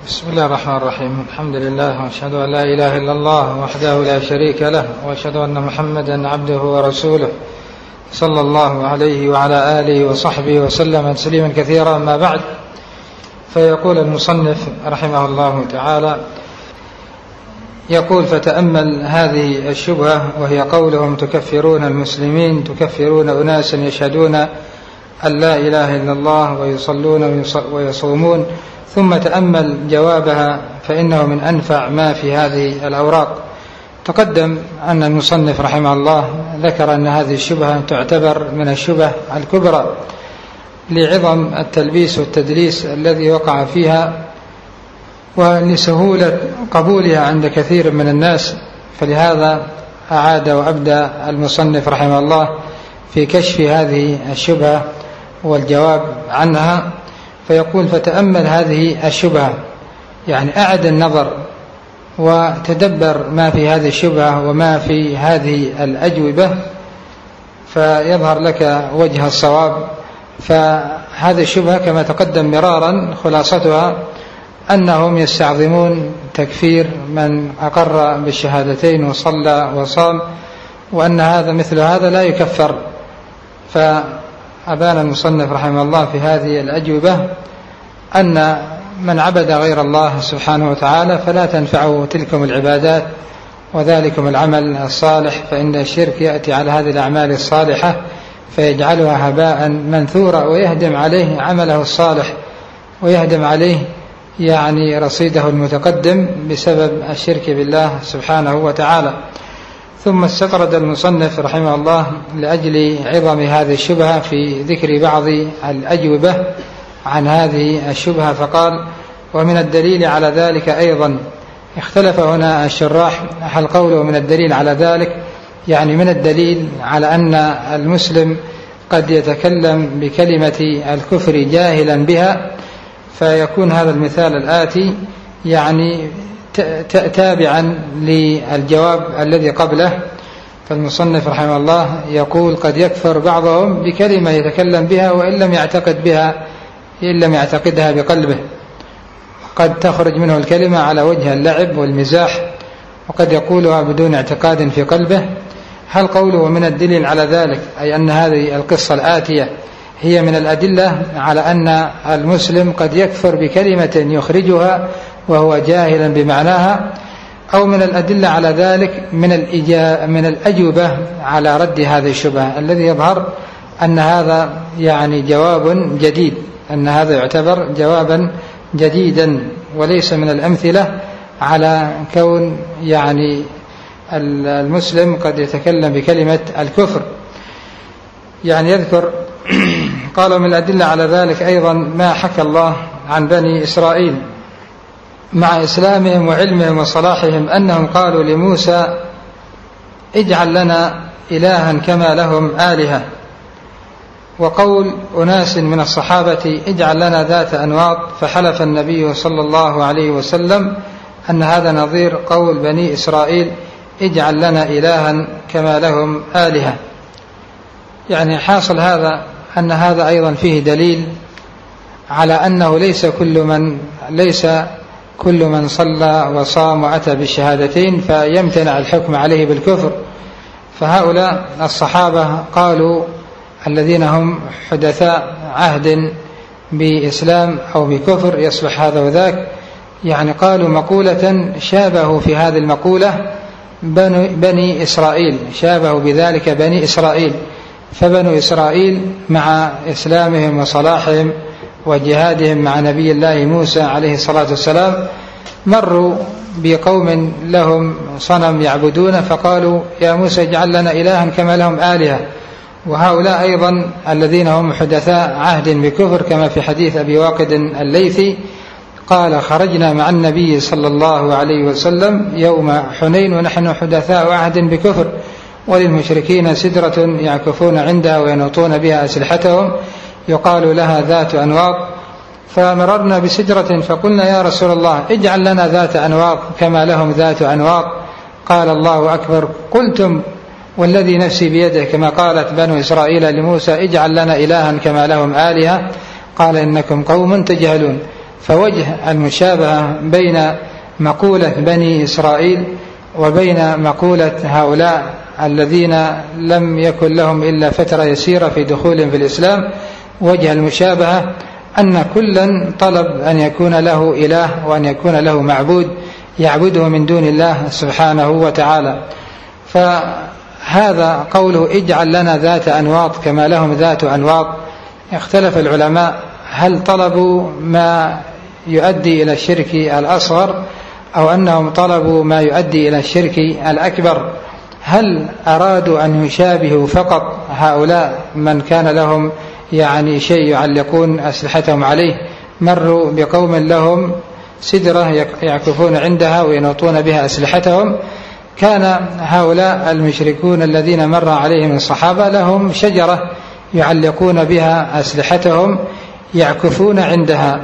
بسم الله الرحمن الرحيم. الحمد لله وأشهد أن لا إله إلا الله وحده لا شريك له، وأشهد أن محمدا عبده ورسوله صلى الله عليه وعلى آله وصحبه وسلم تسليما كثيرا. ما بعد، فيقول المصنف رحمه الله تعالى، يقول: فتأمل هذه الشبهة، وهي قولهم تكفرون المسلمين، تكفرون أناسا يشهدون أن لا إله إلا الله ويصلون ويصومون، ثم تأمل جوابها فإنه من أنفع ما في هذه الأوراق. تقدم أن المصنف رحمه الله ذكر أن هذه الشبهة تعتبر من الشبه الكبرى لعظم التلبيس والتدليس الذي وقع فيها، ولسهولة قبولها عند كثير من الناس، فلهذا أعاد وأبدأ المصنف رحمه الله في كشف هذه الشبهة والجواب عنها. فيقول: فتأمل هذه الشبهة، يعني أعد النظر وتدبر ما في هذه الشبهة وما في هذه الأجوبة، فيظهر لك وجه الصواب. فهذه الشبهة كما تقدم مرارا خلاصتها أنهم يستعظمون تكفير من أقر بالشهادتين وصلى وصام، وأن هذا مثل هذا لا يكفر. فأبان المصنف رحمه الله في هذه الأجوبة أن من عبد غير الله سبحانه وتعالى فلا تنفعه تلكم العبادات وذلكم العمل الصالح، فإن الشرك يأتي على هذه الأعمال الصالحة فيجعلها هباء منثورا، ويهدم عليه عمله الصالح، ويهدم عليه يعني رصيده المتقدم بسبب الشرك بالله سبحانه وتعالى. ثم استطرد المصنف رحمه الله لأجل عظم هذه الشبهة في ذكر بعض الأجوبة عن هذه الشبهة، فقال: ومن الدليل على ذلك أيضا. اختلف هنا الشراح هل قوله من الدليل على ذلك يعني من الدليل على أن المسلم قد يتكلم بكلمة الكفر جاهلا بها، فيكون هذا المثال الآتي يعني تابعا للجواب الذي قبله. فالمصنف رحمه الله يقول: قد يكفر بعضهم بكلمة يتكلم بها وإن لم يعتقدها بقلبه، قد تخرج منه الكلمة على وجه اللعب والمزاح، وقد يقولها بدون اعتقاد في قلبه. هل قوله من الدليل على ذلك أي أن هذه القصة الآتية هي من الأدلة على أن المسلم قد يكفر بكلمة يخرجها وهو جاهلا بمعناها، أو من الأدلة على ذلك من الأجوبة على رد هذه الشبهة، الذي يظهر أن هذا يعني جواب جديد، أن هذا يعتبر جوابا جديدا وليس من الأمثلة على كون يعني المسلم قد يتكلم بكلمة الكفر. يعني يذكر قالوا من الأدلة على ذلك أيضا ما حكى الله عن بني إسرائيل مع إسلامهم وعلمهم وصلاحهم أنهم قالوا لموسى: اجعل لنا إلها كما لهم آلهة. وقول أناس من الصحابة: اجعل لنا ذات أنواط، فحلف النبي صلى الله عليه وسلم أن هذا نظير قول بني إسرائيل: اجعل لنا إلها كما لهم آلهة. يعني حاصل هذا أن هذا أيضا فيه دليل على أنه ليس كل من صلى وصام وأتى بالشهادتين فيمتنع الحكم عليه بالكفر. فهؤلاء الصحابة قالوا الذين هم حدثاء عهد بإسلام أو بكفر يصبح هذا وذاك، يعني قالوا مقولة شابهوا في هذه المقولة بني إسرائيل، شابهوا بذلك بني إسرائيل. فبنو إسرائيل مع إسلامهم وصلاحهم وجهادهم مع نبي الله موسى عليه الصلاة والسلام مروا بقوم لهم صنم يعبدون، فقالوا: يا موسى اجعل لنا إلها كما لهم آلهة. وهؤلاء أيضا الذين هم حدثاء عهد بكفر، كما في حديث أبي واقد الليثي قال: خرجنا مع النبي صلى الله عليه وسلم يوم حنين ونحن حدثاء عهد بكفر، وللمشركين سدرة يعكفون عندها وينوطون بها أسلحتهم يقال لها ذات أنواط، فمررنا بسدرة فقلنا: يا رسول الله اجعل لنا ذات أنواط كما لهم ذات أنواط. قال: الله أكبر، قلتم والذي نفسي بيده، كما قالت بنو إسرائيل لموسى: اجعل لنا إلها كما لهم آلهة. قال: إنكم قوم تجهلون. فوجه المشابهة بين مقولة بني إسرائيل وبين مقولة هؤلاء الذين لم يكن لهم إلا فترة يسيرة في دخولهم في الإسلام، وجه المشابهة أن كلا طلب أن يكون له إله وأن يكون له معبود يعبده من دون الله سبحانه وتعالى. فهذا قوله اجعل لنا ذات أنواط كما لهم ذات أنواط، اختلف العلماء هل طلبوا ما يؤدي إلى الشرك الأصغر أو أنهم طلبوا ما يؤدي إلى الشرك الأكبر؟ هل أرادوا أن يشابهوا فقط هؤلاء من كان لهم يعني شيء يعلقون أسلحتهم عليه؟ مروا بقوم لهم سدرة يعكفون عندها وينوطون بها أسلحتهم. كان هؤلاء المشركون الذين مر عليهم الصحابة لهم شجرة يعلقون بها أسلحتهم يعكفون عندها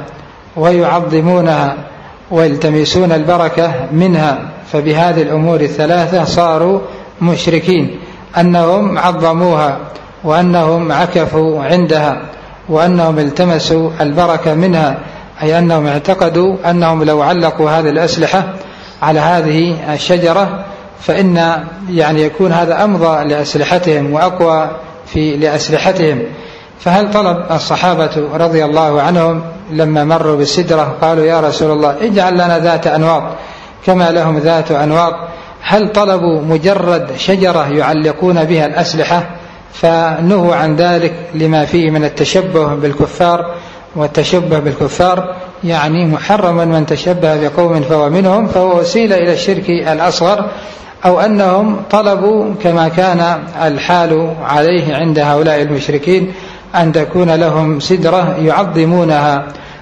ويعظمونها ويلتمسون البركة منها. فبهذه الأمور الثلاثة صاروا مشركين، أنهم عظموها وأنهم عكفوا عندها وأنهم التمسوا البركة منها، أي أنهم اعتقدوا أنهم لو علقوا هذه الأسلحة على هذه الشجرة فإن يعني يكون هذا أمضى لأسلحتهم وأقوى لأسلحتهم. فهل طلب الصحابة رضي الله عنهم لما مروا بالسدرة قالوا يا رسول الله اجعل لنا ذات أنواط كما لهم ذات أنواط، هل طلبوا مجرد شجرة يعلقون بها الأسلحة؟ فنهوا عن ذلك لما فيه من التشبه بالكفار، والتشبه بالكفار يعني محرم من تشبه بقوم فهو منهم، فهو وسيلة إلى الشرك الأصغر. أو أنهم طلبوا كما كان الحال عليه عند هؤلاء المشركين أن تكون لهم سدرة يعظمونها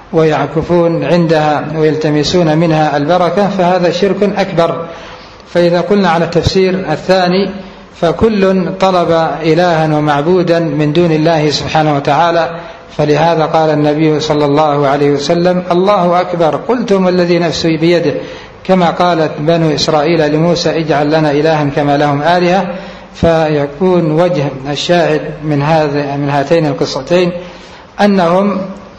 ويعكفون عندها ويلتمسون منها البركة، فهذا شرك أكبر. فإذا قلنا على التفسير الثاني فكل طلب إلها ومعبودا من دون الله سبحانه وتعالى، فلهذا قال النبي صلى الله عليه وسلم الله أكبر قلتم الذي نفسي بيده، كما قالت بنو إسرائيل لموسى اجعل لنا إلها كما لهم آلهة. فيكون وجه الشاهد من هاتين القصتين أنهم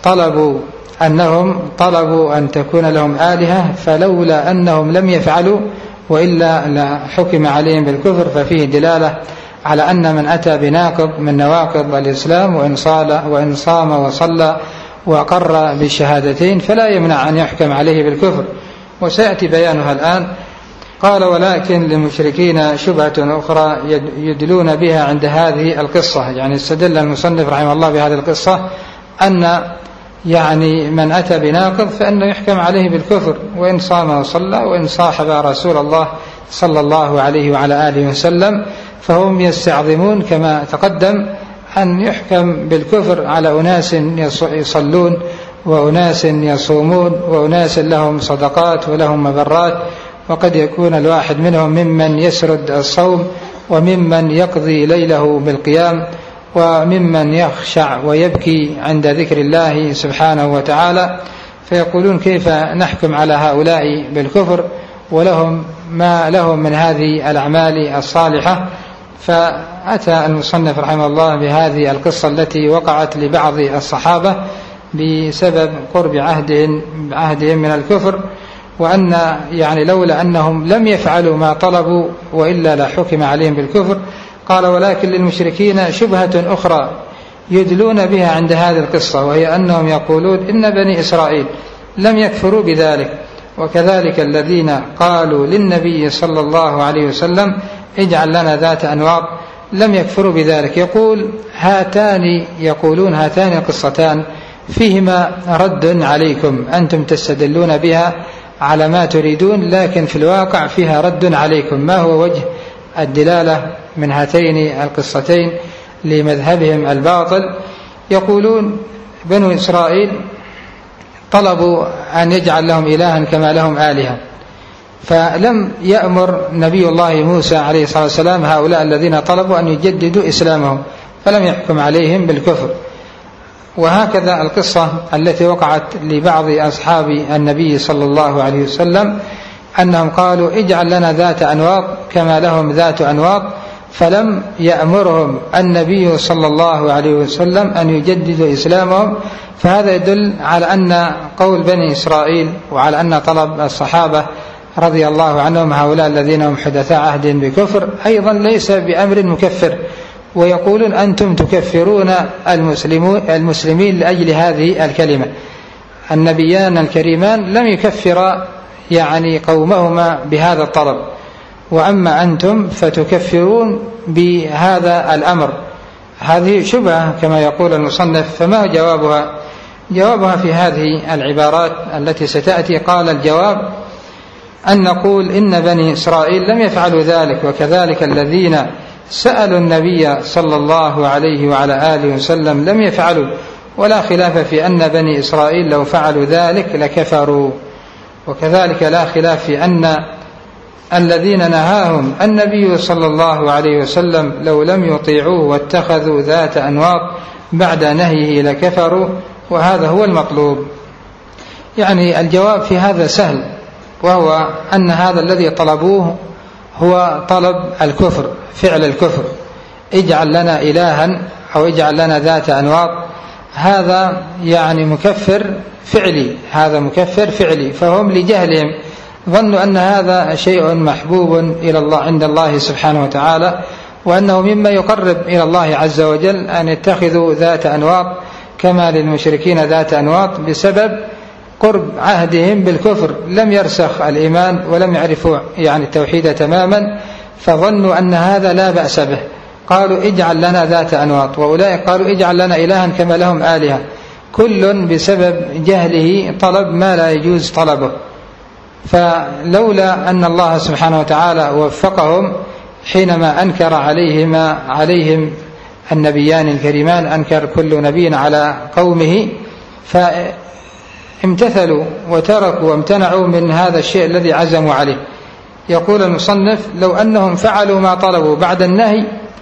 طلبوا أن تكون لهم آلهة، فلولا أنهم لم يفعلوا وإلا لحكم عليهم بالكفر. ففيه دلالة على أن من أتى بناقض من نواقض الإسلام وإن صام وصلى وأقر بالشهادتين فلا يمنع أن يحكم عليه بالكفر، وسيأتي بيانها الآن. قال ولكن للمشركين شبهة أخرى يدلون بها عند هذه القصة، يعني استدل المصنف رحمه الله بهذه القصة أن يعني من أتى بناقض فإنه يحكم عليه بالكفر وإن صام وصلى وإن صاحب رسول الله صلى الله عليه وعلى آله وسلم، فهم يستعظمون كما تقدم أن يحكم بالكفر على أناس يصلون وأناس يصومون وأناس لهم صدقات ولهم مبرات، وقد يكون الواحد منهم ممن يسرد الصوم وممن يقضي ليله بالقيام وممن يخشع ويبكي عند ذكر الله سبحانه وتعالى. فيقولون كيف نحكم على هؤلاء بالكفر ولهم ما لهم من هذه الأعمال الصالحة؟ فأتى المصنف رحمه الله بهذه القصة التي وقعت لبعض الصحابة بسبب قرب عهدهم من الكفر، وأن يعني لولا أنهم لم يفعلوا ما طلبوا وإلا لا حكم عليهم بالكفر. قال ولكن للمشركين شبهة أخرى يدلون بها عند هذه القصة، وهي أنهم يقولون إن بني إسرائيل لم يكفروا بذلك، وكذلك الذين قالوا للنبي صلى الله عليه وسلم اجعل لنا ذات أنواط لم يكفروا بذلك. يقولون هاتان القصتان فيهما رد عليكم، أنتم تستدلون بها على ما تريدون، لكن في الواقع فيها رد عليكم. ما هو وجه الدلالة من هاتين القصتين لمذهبهم الباطل؟ يقولون بنو إسرائيل طلبوا أن يجعل لهم إلها كما لهم آلهة، فلم يأمر نبي الله موسى عليه الصلاة والسلام هؤلاء الذين طلبوا أن يجددوا إسلامهم، فلم يحكم عليهم بالكفر. وهكذا القصة التي وقعت لبعض أصحاب النبي صلى الله عليه وسلم أنهم قالوا اجعل لنا ذات أنواط كما لهم ذات أنواط، فلم يأمرهم النبي صلى الله عليه وسلم أن يجددوا إسلامهم. فهذا يدل على أن قول بني إسرائيل وعلى أن طلب الصحابة رضي الله عنهم هؤلاء الذين هم حدثاء عهد بكفر أيضا ليس بأمر مكفر، ويقولون أنتم تكفرون المسلمين لأجل هذه الكلمة. النبيان الكريمان لم يكفر يعني قومهما بهذا الطلب، وأما أنتم فتكفرون بهذا الأمر. هذه شبهة كما يقول المصنف. فما جوابها؟ جوابها في هذه العبارات التي ستأتي. قال الجواب أن نقول إن بني إسرائيل لم يفعلوا ذلك، وكذلك الذين سألوا النبي صلى الله عليه وعلى آله وسلم لم يفعلوا، ولا خلاف في أن بني إسرائيل لو فعلوا ذلك لكفروا. وكذلك لا خلاف في أن الذين نهاهم النبي صلى الله عليه وسلم لو لم يطيعوه واتخذوا ذات أنواط بعد نهيه لكفروا، وهذا هو المطلوب. يعني الجواب في هذا سهل، وهو أن هذا الذي طلبوه هو طلب الكفر، فعل الكفر. اجعل لنا إلها أو اجعل لنا ذات أنواط، هذا يعني مكفر فعلي، هذا مكفر فعلي. فهم لجهلهم ظنوا أن هذا شيء محبوب إلى الله عند الله سبحانه وتعالى، وأنه مما يقرب إلى الله عز وجل أن يتخذوا ذات أنواط كما للمشركين ذات أنواط، بسبب قرب عهدهم بالكفر. لم يرسخ الإيمان ولم يعرفوا يعني التوحيد تماما، فظنوا أن هذا لا بأس به. قالوا اجعل لنا ذات أنواط، وأولئك قالوا اجعل لنا إلها كما لهم آلهة. كل بسبب جهله طلب ما لا يجوز طلبه. فلولا أن الله سبحانه وتعالى وفقهم حينما أنكر عليهم النبيان الكريمان، أنكر كل نبي على قومه، فامتثلوا وتركوا وامتنعوا من هذا الشيء الذي عزموا عليه. يقول المصنف لو أنهم فعلوا ما طلبوا بعد النهي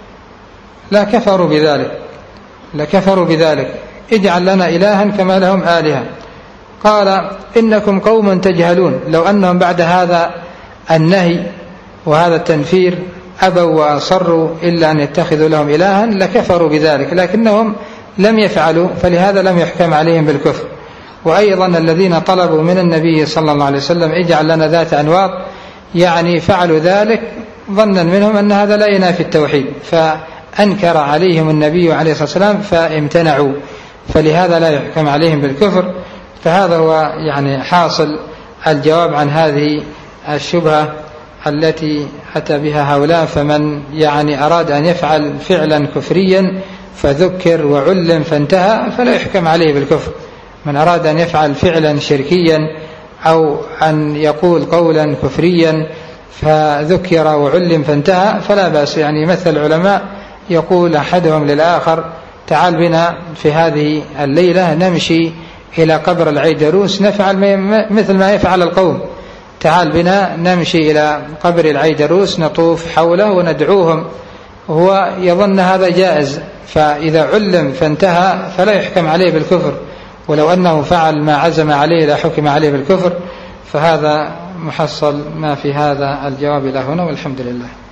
لكفروا بذلك. اجعل لنا إلها كما لهم آلهة. قال إنكم قوم تجهلون. لو أنهم بعد هذا النهي وهذا التنفير أبوا وأصروا إلا أن يتخذوا لهم إلها لكفروا بذلك، لكنهم لم يفعلوا، فلهذا لم يحكم عليهم بالكفر. وأيضا الذين طلبوا من النبي صلى الله عليه وسلم اجعل لنا ذات أنواط، يعني فعلوا ذلك ظنا منهم أن هذا لا ينافي التوحيد، فأنكر عليهم النبي عليه الصلاة والسلام فامتنعوا، فلهذا لا يحكم عليهم بالكفر. فهذا هو يعني حاصل الجواب عن هذه الشبهة التي أتى بها هؤلاء. فمن يعني أراد أن يفعل فعلا كفريا فذكر وعلم فانتهى فلا يحكم عليه بالكفر. من أراد أن يفعل فعلا شركيا أو أن يقول قولا كفريا فذكر وعلم فانتهى فلا بأس. يعني مثل العلماء يقول أحدهم للآخر تعال بنا في هذه الليلة نمشي إلى قبر العيدروس نفعل مثل ما يفعل القوم، تعال بنا نمشي إلى قبر العيدروس نطوف حوله وندعوهم، وهو يظن هذا جائز، فإذا علم فانتهى فلا يحكم عليه بالكفر. ولو أنه فعل ما عزم عليه لا حكم عليه بالكفر. فهذا محصل ما في هذا الجواب إلى هنا، والحمد لله.